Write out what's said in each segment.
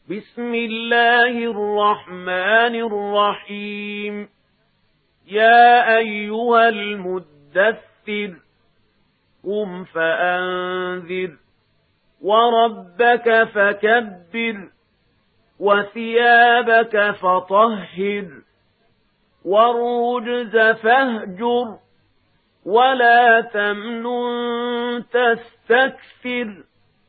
بسم الله الرحمن الرحيم يا أيها المدثر قم فأنذر وربك فكبر وثيابك فطهر والرجز فاهجر ولا تمنن تستكثر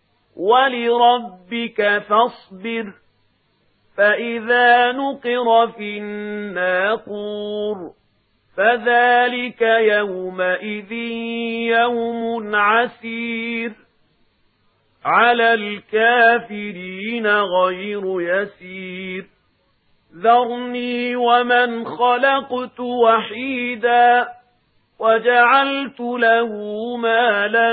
ولربك فاصبر فإذا نقر في الناقور فذلك يومئذ يوم عسير على الكافرين غير يسير ذرني ومن خلقت وحيدا وجعلت له مالا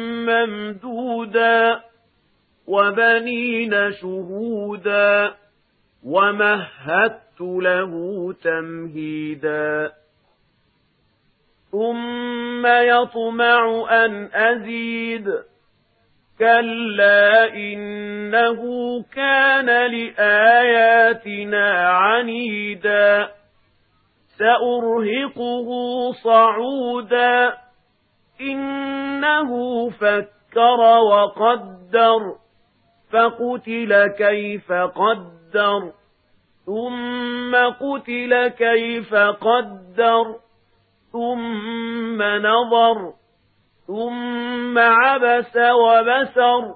ممدودا وبنين شهودا ومهدت له تمهيدا ثم يطمع أن أزيد كلا إنه كان لآياتنا عنيدا سأرهقه صعودا إنه فكر وقدر فقتل كيف قدر ثم قتل كيف قدر ثم نظر ثم عبس وبسر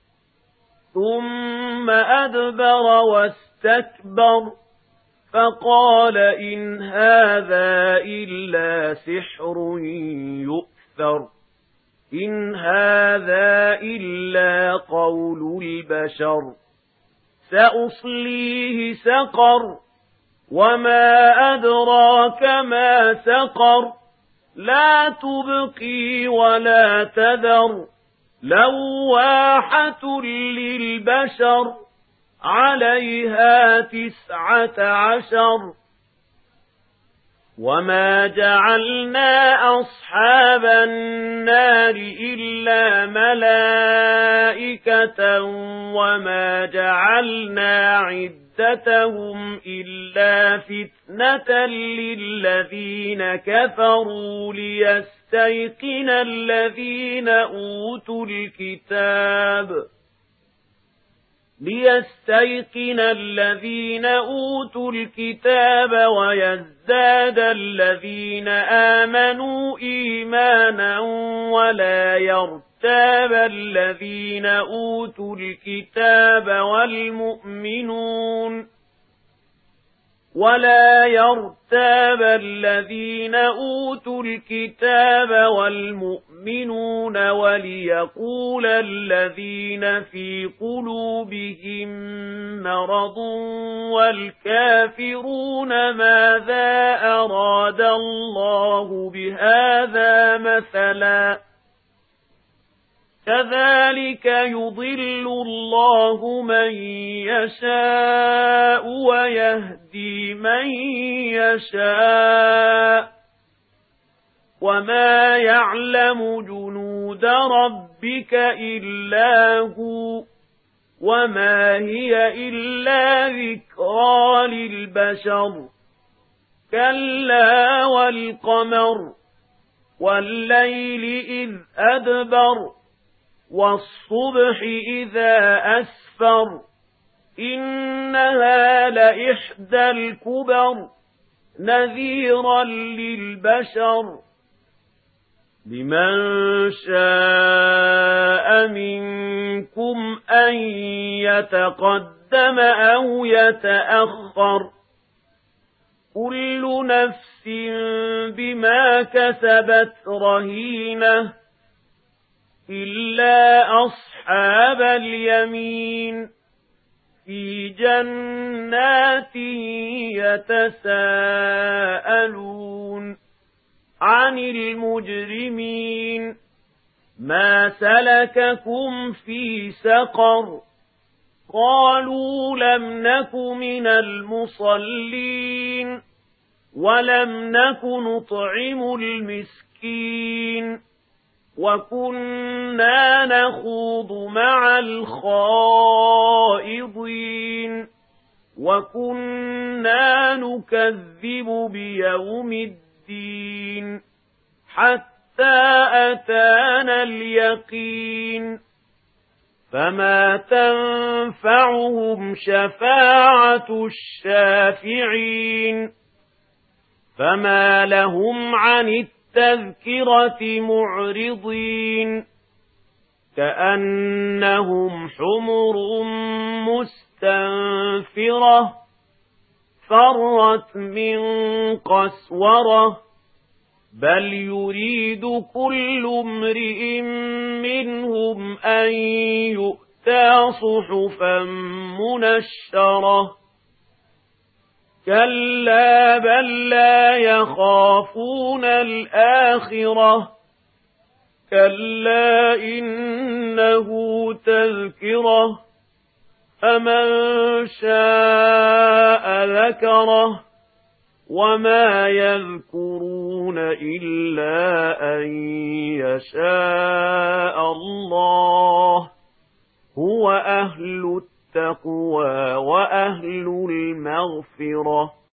ثم أدبر واستكبر فقال إن هذا إلا سحر يؤثر إن هذا إلا قول البشر سأصليه سقر وما أدراك ما سقر لا تبقي ولا تذر لواحة للبشر عليها 19 وما جعلنا أصحاب النار إلا ملائكة وما جعلنا عدتهم إلا فتنة للذين كفروا ليستيقن الذين أوتوا الكتاب ويزداد الذين آمنوا إيمانا ولا يرتاب الذين أوتوا الكتاب والمؤمنون وليقول الذين في قلوبهم مرض والكافرون ماذا أراد الله بهذا مثلا كذلك يضل الله من يشاء ويهدي من يشاء وما يعلم جنود ربك إلا هو وما هي إلا ذكرى للبشر كلا والقمر والليل إذ أدبر والصبح إذا أسفر إنها لإحدى الكبر نذيرا للبشر لمن شاء منكم أن يتقدم أو يتأخر كل نفس بما كسبت رهينة إلا أصحاب اليمين في جنات يتساءلون عن المجرمين ما سلككم في سقر قالوا لم نك من المصلين ولم نك نطعم المسكين وكنا نخوض مع الخائضين وكنا نكذب بيوم الدين حتى أتانا اليقين فما تنفعهم شفاعة الشافعين فما لهم عن التذكرة معرضين كأنهم حمر مستنفرة فرت من قسورة بل يريد كل امرئ منهم أن يؤتى صحفا منشرة كلا بل لا يخافون الآخرة كلا إنه تذكرة فمن شاء ذكره وما يذكرون إلا أن يشاء الله هو أهل التقوى وأهل المغفرة